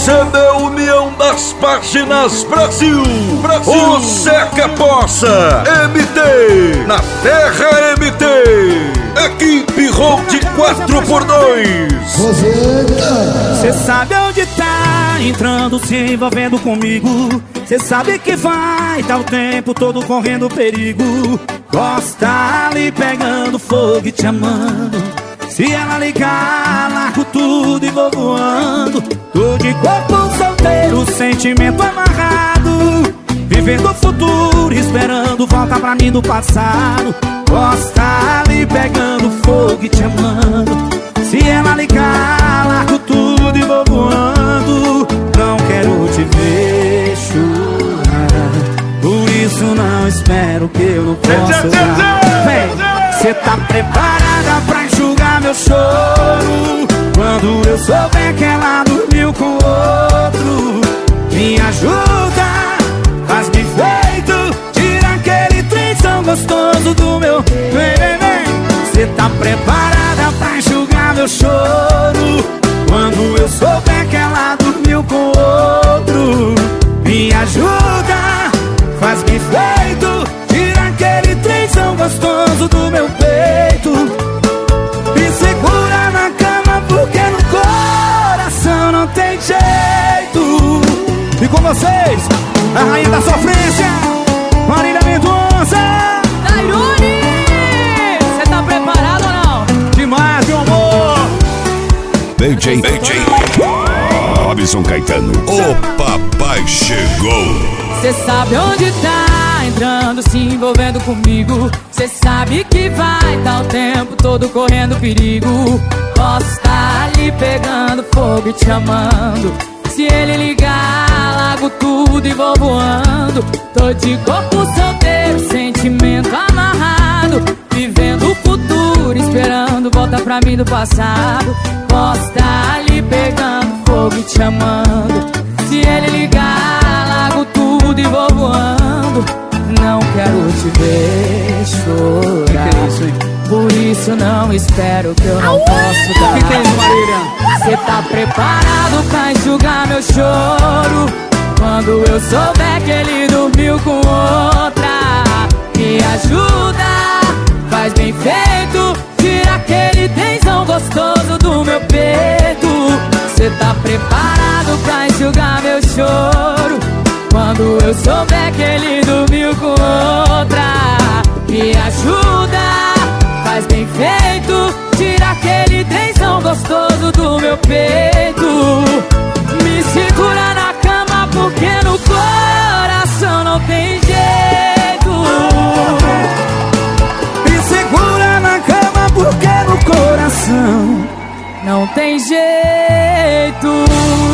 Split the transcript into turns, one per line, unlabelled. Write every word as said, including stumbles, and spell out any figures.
C D União das Páginas Brasil, Brasil. O Zeca Poça, M T, na Terra M T, equipe Road quatro por dois.
Cê sabe onde tá entrando, se envolvendo comigo. Cê sabe que vai tá o tempo todo correndo perigo. Gosta ali pegando fogo e te amando. Se ela ligar, largo tudo e vou voando. Tô de corpo solteiro, sentimento amarrado, vivendo o futuro, esperando volta pra mim do passado. Gosta ali pegando fogo e te amando. Se ela ligar, largo tudo e vou voando. Não quero te ver chorar, por isso não espero que eu não possa dar. Vem, cê tá preparada pra enxugar meu choro quando eu souber que ela dormiu com outro? Me ajuda, faz-me feito, tira aquele trenzão gostoso do meu. Vem, vem, vem. Cê tá preparada pra enxugar meu choro quando eu souber que ela dormiu com outro? Me ajuda, faz-me feito, tira aquele trenzão gostoso do meu peito. Me segura na cama porque no coração não tem jeito. E com vocês, a rainha da sofrência, Marília Mendonça.
Tairone, cê tá preparado ou não?
Demais, meu amor.
D J, D J Robson Caetano, o papai chegou.
Cê sabe onde tá entrando, se envolvendo comigo. Cê sabe que vai tá o tempo todo correndo perigo. Posso tá ali pegando fogo e te amando. Se ele ligar, largo tudo e vou voando. Tô de corpo solteiro, sentimento amarrado, vivendo o futuro, esperando volta pra mim do passado. Posso tá ali pegando fogo e te amando. Se ele ligar, largo tudo e vou voando. Não quero te ver chorar, que que é isso, hein? Por isso não espero que eu não posso dar.
O que, que é isso, Marília?
Cê tá preparado pra enxugar meu choro quando eu souber que ele dormiu com outra? Me ajuda, faz bem feito, tira aquele tensão gostoso do meu peito. Cê tá preparado pra enxugar meu choro quando eu souber que ele dormiu com outra? Me ajuda, faz bem feito, tira aquele tensão gostoso do meu peito. Me segura na cama porque no coração não tem jeito.
Me segura na cama porque no coração
não tem jeito.